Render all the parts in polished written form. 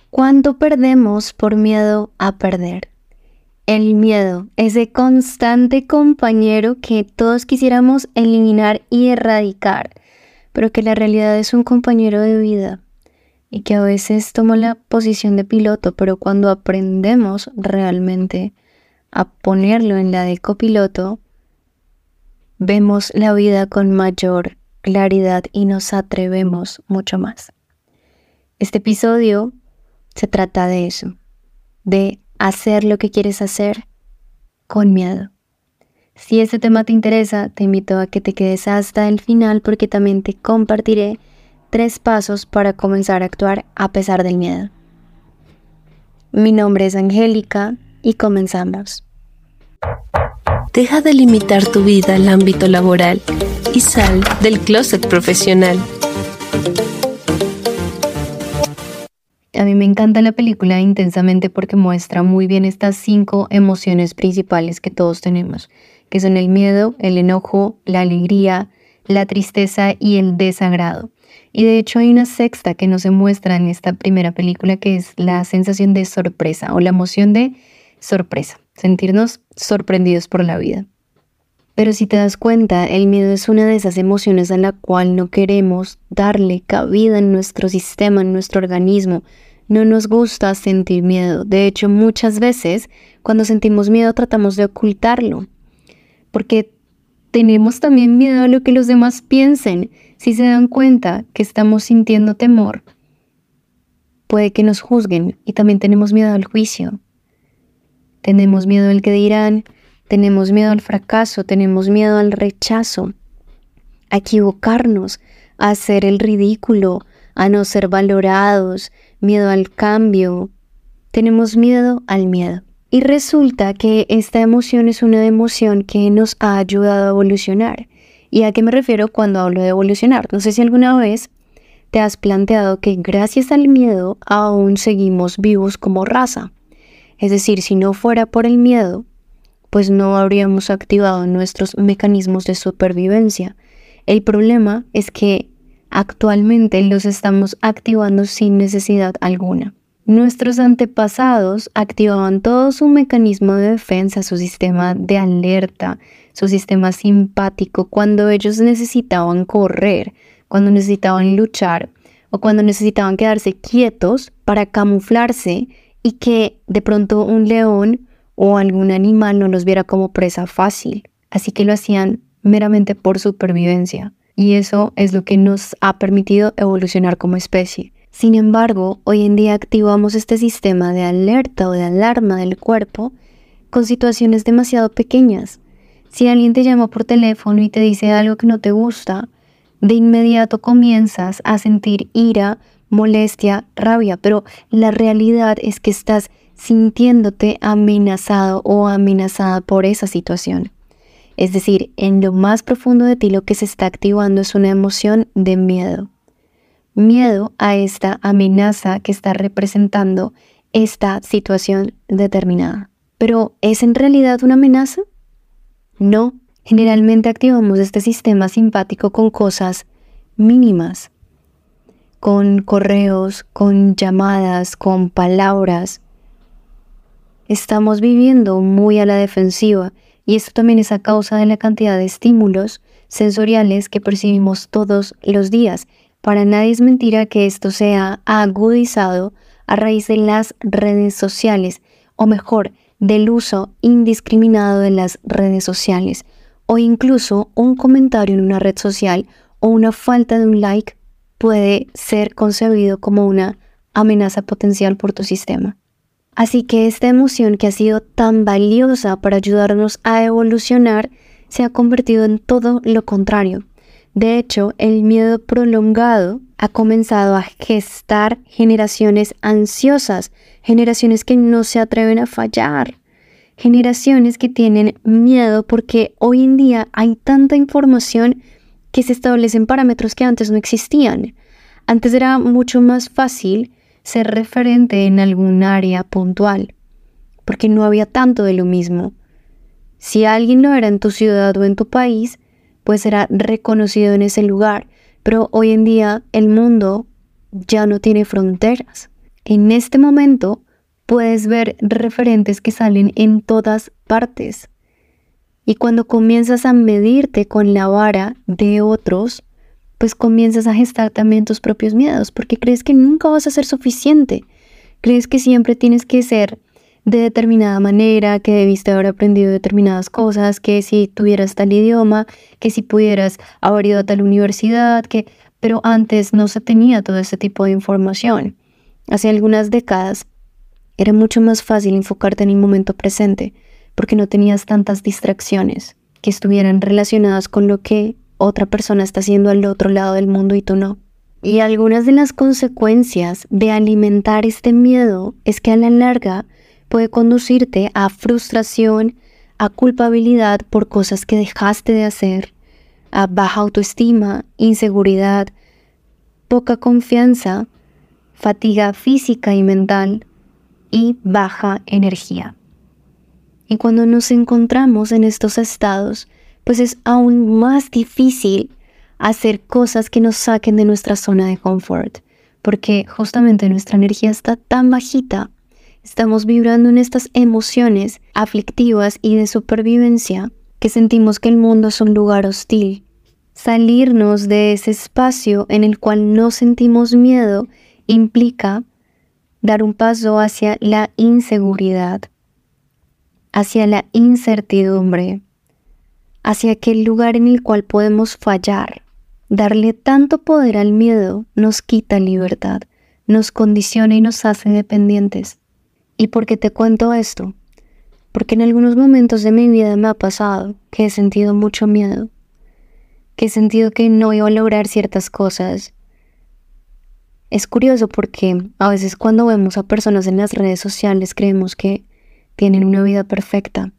¿Cuánto perdemos por miedo a perder? El miedo, ese constante compañero que todos quisiéramos eliminar y erradicar, pero que la realidad es un compañero de vida y que a veces toma la posición de piloto, pero cuando aprendemos realmente a ponerlo en la de copiloto, vemos la vida con mayor claridad y nos atrevemos mucho más. Este episodio se trata de eso, de hacer lo que quieres hacer con miedo. Si este tema te interesa, te invito a que te quedes hasta el final porque también te compartiré 3 pasos para comenzar a actuar a pesar del miedo. Mi nombre es Angélica y comenzamos. Deja de limitar tu vida al ámbito laboral y sal del closet profesional. A mí me encanta la película Intensamente porque muestra muy bien estas 5 emociones principales que todos tenemos, que son el miedo, el enojo, la alegría, la tristeza y el desagrado. Y de hecho hay una sexta que no se muestra en esta primera película, que es la sensación de sorpresa o la emoción de sorpresa, sentirnos sorprendidos por la vida. Pero si te das cuenta, el miedo es una de esas emociones a la cual no queremos darle cabida en nuestro sistema, en nuestro organismo. No nos gusta sentir miedo. De hecho, muchas veces cuando sentimos miedo tratamos de ocultarlo, porque tenemos también miedo a lo que los demás piensen. Si se dan cuenta que estamos sintiendo temor, puede que nos juzguen, y también tenemos miedo al juicio. Tenemos miedo al que dirán, tenemos miedo al fracaso, tenemos miedo al rechazo, a equivocarnos, a hacer el ridículo, a no ser valorados, miedo al cambio. Tenemos miedo al miedo. Y resulta que esta emoción es una emoción que nos ha ayudado a evolucionar. ¿Y a qué me refiero cuando hablo de evolucionar? No sé si alguna vez te has planteado que gracias al miedo aún seguimos vivos como raza. Es decir, si no fuera por el miedo, pues no habríamos activado nuestros mecanismos de supervivencia. El problema es que actualmente los estamos activando sin necesidad alguna. Nuestros antepasados activaban todo su mecanismo de defensa, su sistema de alerta, su sistema simpático cuando ellos necesitaban correr, cuando necesitaban luchar o cuando necesitaban quedarse quietos para camuflarse y que de pronto un león o algún animal no los viera como presa fácil. Así que lo hacían meramente por supervivencia. Y eso es lo que nos ha permitido evolucionar como especie. Sin embargo, hoy en día activamos este sistema de alerta o de alarma del cuerpo con situaciones demasiado pequeñas. Si alguien te llama por teléfono y te dice algo que no te gusta, de inmediato comienzas a sentir ira, molestia, rabia, pero la realidad es que estás sintiéndote amenazado o amenazada por esa situación. Es decir, en lo más profundo de ti lo que se está activando es una emoción de miedo. Miedo a esta amenaza que está representando esta situación determinada. ¿Pero es en realidad una amenaza? No. Generalmente activamos este sistema simpático con cosas mínimas, con correos, con llamadas, con palabras. Estamos viviendo muy a la defensiva y esto también es a causa de la cantidad de estímulos sensoriales que percibimos todos los días. Para nadie es mentira que esto se ha agudizado a raíz de las redes sociales, o mejor, del uso indiscriminado de las redes sociales, o incluso un comentario en una red social o una falta de un like puede ser concebido como una amenaza potencial por tu sistema. Así que esta emoción que ha sido tan valiosa para ayudarnos a evolucionar se ha convertido en todo lo contrario. De hecho, el miedo prolongado ha comenzado a gestar generaciones ansiosas, generaciones que no se atreven a fallar, generaciones que tienen miedo porque hoy en día hay tanta información que se establecen parámetros que antes no existían. Antes era mucho más fácil ser referente en algún área puntual, porque no había tanto de lo mismo. Si alguien lo era en tu ciudad o en tu país, pues era reconocido en ese lugar, pero hoy en día el mundo ya no tiene fronteras. En este momento puedes ver referentes que salen en todas partes. Y cuando comienzas a medirte con la vara de otros, pues comienzas a gestar también tus propios miedos, porque crees que nunca vas a ser suficiente. Crees que siempre tienes que ser de determinada manera, que debiste haber aprendido determinadas cosas, que si tuvieras tal idioma, que si pudieras haber ido a tal universidad, pero antes no se tenía todo ese tipo de información. Hace algunas décadas era mucho más fácil enfocarte en el momento presente, porque no tenías tantas distracciones que estuvieran relacionadas con lo que otra persona está haciendo al otro lado del mundo y tú no. Y algunas de las consecuencias de alimentar este miedo es que a la larga puede conducirte a frustración, a culpabilidad por cosas que dejaste de hacer, a baja autoestima, inseguridad, poca confianza, fatiga física y mental y baja energía. Y cuando nos encontramos en estos estados, pues es aún más difícil hacer cosas que nos saquen de nuestra zona de confort, porque justamente nuestra energía está tan bajita, estamos vibrando en estas emociones aflictivas y de supervivencia que sentimos que el mundo es un lugar hostil. Salirnos de ese espacio en el cual no sentimos miedo implica dar un paso hacia la inseguridad, hacia la incertidumbre, hacia aquel lugar en el cual podemos fallar. Darle tanto poder al miedo nos quita libertad, nos condiciona y nos hace dependientes. ¿Y por qué te cuento esto? Porque en algunos momentos de mi vida me ha pasado que he sentido mucho miedo, que he sentido que no iba a lograr ciertas cosas. Es curioso porque a veces cuando vemos a personas en las redes sociales creemos que tienen una vida perfecta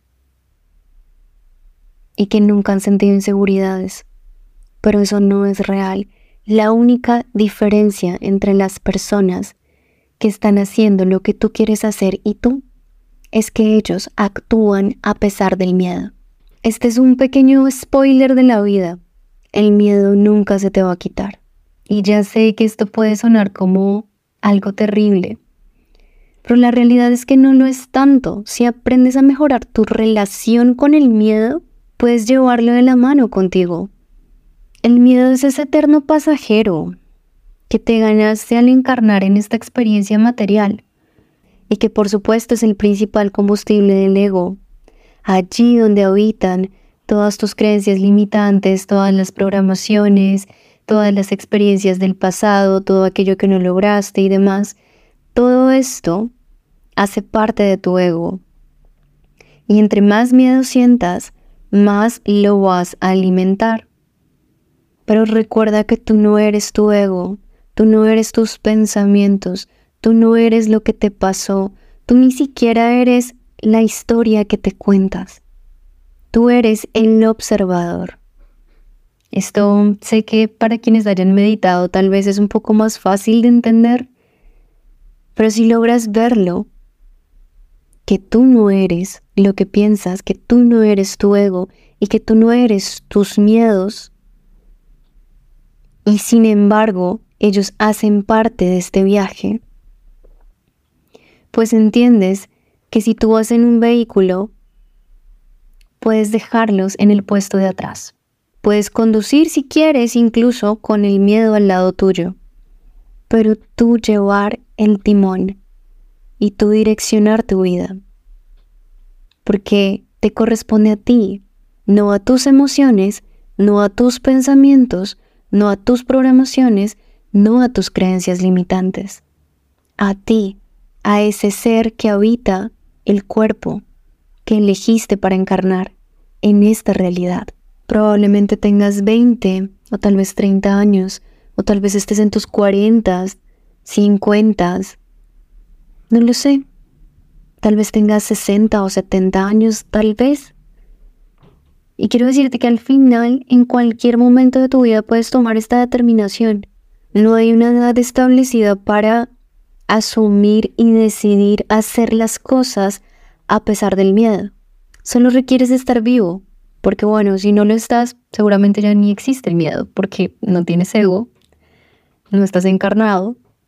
y que nunca han sentido inseguridades, pero eso no es real. La única diferencia entre las personas que están haciendo lo que tú quieres hacer y tú es que ellos actúan a pesar del miedo. Este es un pequeño spoiler de la vida. El miedo nunca se te va a quitar. Y ya sé que esto puede sonar como algo terrible, pero la realidad es que no lo es tanto. Si aprendes a mejorar tu relación con el miedo, puedes llevarlo de la mano contigo. El miedo es ese eterno pasajero que te ganaste al encarnar en esta experiencia material y que por supuesto es el principal combustible del ego. Allí donde habitan todas tus creencias limitantes, todas las programaciones, todas las experiencias del pasado, todo aquello que no lograste y demás, todo esto hace parte de tu ego. Y entre más miedo sientas, más lo vas a alimentar. Pero recuerda que tú no eres tu ego, tú no eres tus pensamientos, tú no eres lo que te pasó, tú ni siquiera eres la historia que te cuentas. Tú eres el observador. Esto sé que para quienes hayan meditado tal vez es un poco más fácil de entender, pero si logras verlo, que tú no eres lo que piensas, que tú no eres tu ego y que tú no eres tus miedos, y sin embargo ellos hacen parte de este viaje, pues entiendes que si tú vas en un vehículo, puedes dejarlos en el puesto de atrás. Puedes conducir si quieres, incluso con el miedo al lado tuyo, pero tú llevar el timón y tú direccionar tu vida, porque te corresponde a ti, no a tus emociones, no a tus pensamientos, no a tus programaciones, no a tus creencias limitantes, a ti, a ese ser que habita el cuerpo que elegiste para encarnar en esta realidad. Probablemente tengas 20 o tal vez 30 años, o tal vez estés en tus 40, 50, no lo sé. Tal vez tengas 60 o 70 años, tal vez. Y quiero decirte que al final, en cualquier momento de tu vida puedes tomar esta determinación. No hay una edad establecida para asumir y decidir hacer las cosas a pesar del miedo. Solo requieres estar vivo. Porque bueno, si no lo estás, seguramente ya ni existe el miedo, porque no tienes ego, no estás encarnado,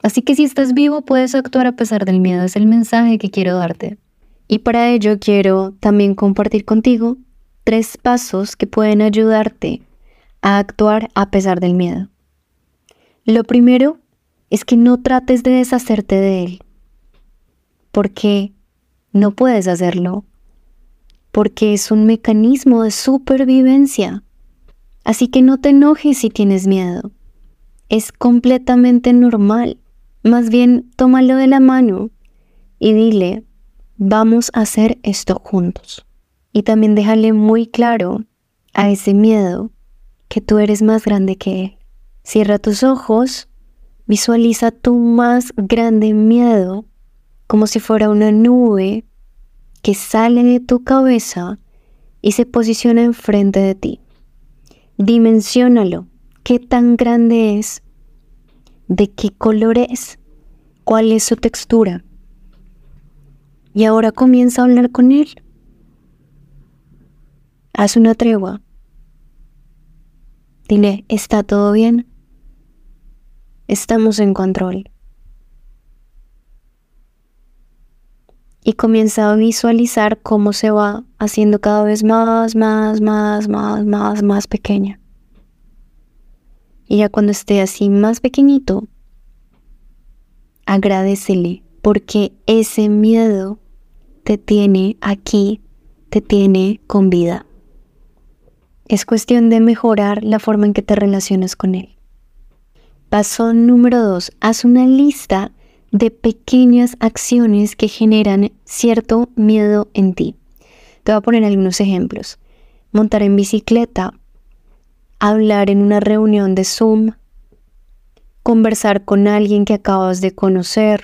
Así que si estás vivo, puedes actuar a pesar del miedo. Es el mensaje que quiero darte. Y para ello quiero también compartir contigo 3 pasos que pueden ayudarte a actuar a pesar del miedo. Lo primero es que no trates de deshacerte de él, porque no puedes hacerlo, porque es un mecanismo de supervivencia. Así que no te enojes si tienes miedo. Es completamente normal. Más bien, tómalo de la mano y dile, vamos a hacer esto juntos. Y también déjale muy claro a ese miedo que tú eres más grande que él. Cierra tus ojos, visualiza tu más grande miedo como si fuera una nube que sale de tu cabeza y se posiciona enfrente de ti. Dimensiónalo. ¿Qué tan grande es? ¿De qué color es? ¿Cuál es su textura? Y ahora comienza a hablar con él. Haz una tregua. Dile, ¿está todo bien? Estamos en control. Y comienza a visualizar cómo se va haciendo cada vez más pequeña. Y ya cuando esté así más pequeñito, agradécele porque ese miedo te tiene aquí, te tiene con vida. Es cuestión de mejorar la forma en que te relacionas con él. Paso número 2. Haz una lista de pequeñas acciones que generan cierto miedo en ti. Te voy a poner algunos ejemplos. Montar en bicicleta, hablar en una reunión de Zoom, conversar con alguien que acabas de conocer,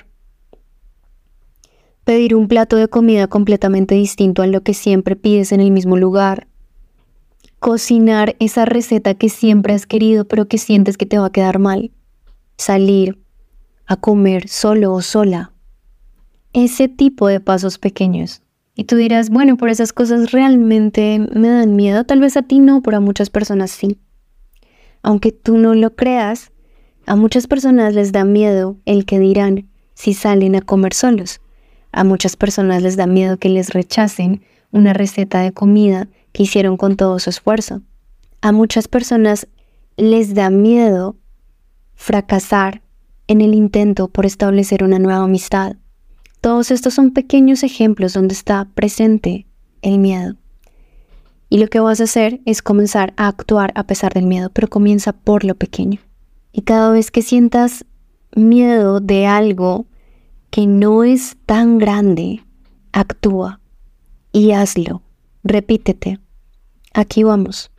pedir un plato de comida completamente distinto a lo que siempre pides en el mismo lugar, cocinar esa receta que siempre has querido pero que sientes que te va a quedar mal, salir a comer solo o sola. Ese tipo de pasos pequeños. Y tú dirás, bueno, por esas cosas realmente me dan miedo. Tal vez a ti no, pero a muchas personas sí. Aunque tú no lo creas, a muchas personas les da miedo el que dirán si salen a comer solos. A muchas personas les da miedo que les rechacen una receta de comida que hicieron con todo su esfuerzo. A muchas personas les da miedo fracasar en el intento por establecer una nueva amistad. Todos estos son pequeños ejemplos donde está presente el miedo. Y lo que vas a hacer es comenzar a actuar a pesar del miedo, pero comienza por lo pequeño. Y cada vez que sientas miedo de algo que no es tan grande, actúa y hazlo. Repítete. Aquí vamos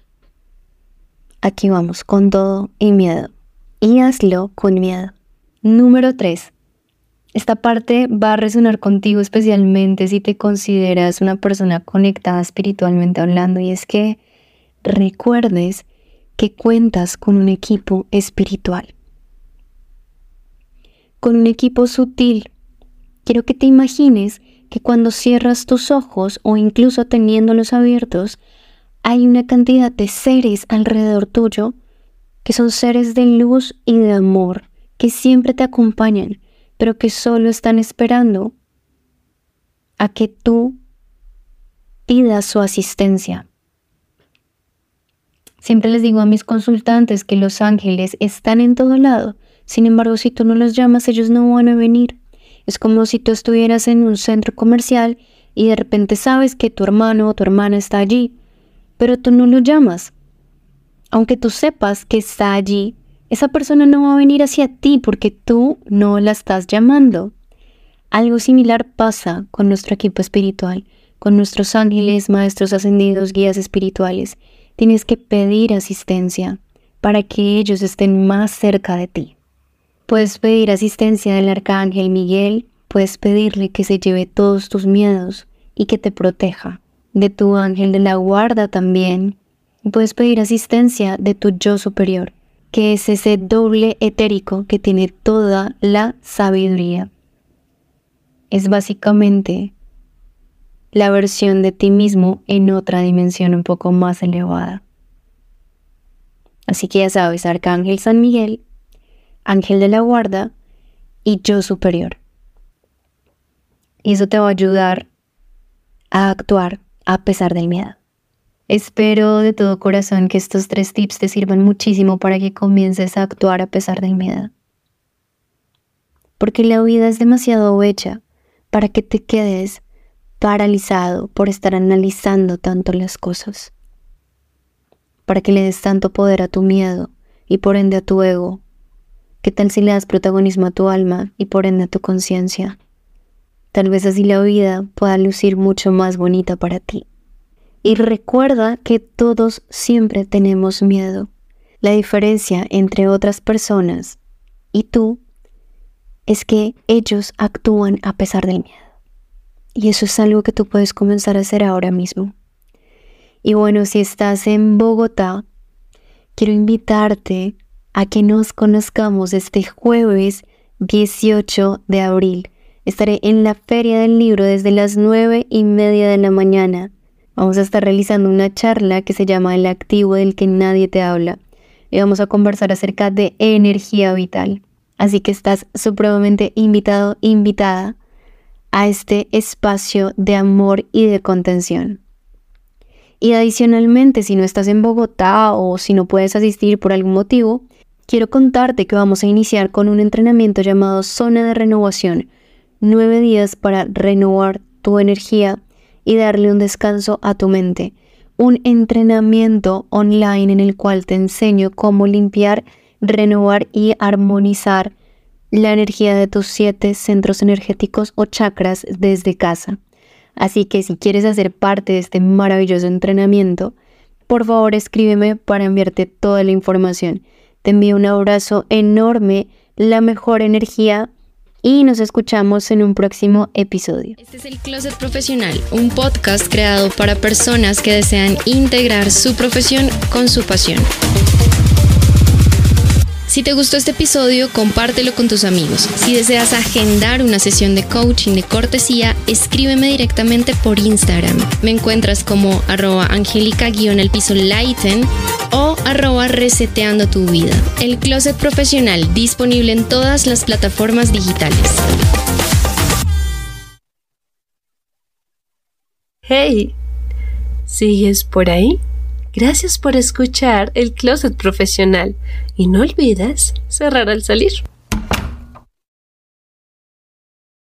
con todo y miedo. Y hazlo con miedo. Número 3. Esta parte va a resonar contigo especialmente si te consideras una persona conectada espiritualmente hablando, y es que recuerdes que cuentas con un equipo espiritual, con un equipo sutil. Quiero que te imagines que cuando cierras tus ojos o incluso teniéndolos abiertos, hay una cantidad de seres alrededor tuyo que son seres de luz y de amor, que siempre te acompañan, pero que solo están esperando a que tú pidas su asistencia. Siempre les digo a mis consultantes que los ángeles están en todo lado. Sin embargo, si tú no los llamas, ellos no van a venir. Es como si tú estuvieras en un centro comercial y de repente sabes que tu hermano o tu hermana está allí, pero tú no lo llamas. Aunque tú sepas que está allí, esa persona no va a venir hacia ti porque tú no la estás llamando. Algo similar pasa con nuestro equipo espiritual, con nuestros ángeles, maestros ascendidos, guías espirituales. Tienes que pedir asistencia para que ellos estén más cerca de ti. Puedes pedir asistencia del arcángel Miguel, puedes pedirle que se lleve todos tus miedos y que te proteja. De tu ángel de la guarda también. Y puedes pedir asistencia de tu yo superior, que es ese doble etérico que tiene toda la sabiduría. Es básicamente la versión de ti mismo en otra dimensión un poco más elevada. Así que ya sabes, Arcángel San Miguel, Ángel de la Guarda y yo superior. Y eso te va a ayudar a actuar a pesar del miedo. Espero de todo corazón que estos 3 tips te sirvan muchísimo para que comiences a actuar a pesar del miedo. Porque la vida es demasiado bella para que te quedes paralizado por estar analizando tanto las cosas. Para que le des tanto poder a tu miedo y por ende a tu ego. ¿Qué tal si le das protagonismo a tu alma y por ende a tu conciencia? Tal vez así la vida pueda lucir mucho más bonita para ti. Y recuerda que todos siempre tenemos miedo. La diferencia entre otras personas y tú es que ellos actúan a pesar del miedo. Y eso es algo que tú puedes comenzar a hacer ahora mismo. Y bueno, si estás en Bogotá, quiero invitarte a que nos conozcamos este jueves 18 de abril. Estaré en la Feria del Libro desde las 9:30 de la mañana. Vamos a estar realizando una charla que se llama El activo del que nadie te habla. Y vamos a conversar acerca de energía vital. Así que estás supremamente invitado, invitada a este espacio de amor y de contención. Y adicionalmente, si no estás en Bogotá o si no puedes asistir por algún motivo, quiero contarte que vamos a iniciar con un entrenamiento llamado Zona de Renovación. 9 días para renovar tu energía y darle un descanso a tu mente. Un entrenamiento online en el cual te enseño cómo limpiar, renovar y armonizar la energía de tus 7 centros energéticos o chakras desde casa. Así que si quieres hacer parte de este maravilloso entrenamiento, por favor escríbeme para enviarte toda la información. Te envío un abrazo enorme, la mejor energía y nos escuchamos en un próximo episodio. Este es El Closet Profesional, un podcast creado para personas que desean integrar su profesión con su pasión. Si te gustó este episodio, compártelo con tus amigos. Si deseas agendar una sesión de coaching de cortesía, escríbeme directamente por Instagram. Me encuentras como @angelica_Lighten o @reseteando tu vida. El Closet Profesional, disponible en todas las plataformas digitales. Hey, ¿sigues por ahí? Gracias por escuchar El Closet Profesional y no olvides cerrar al salir.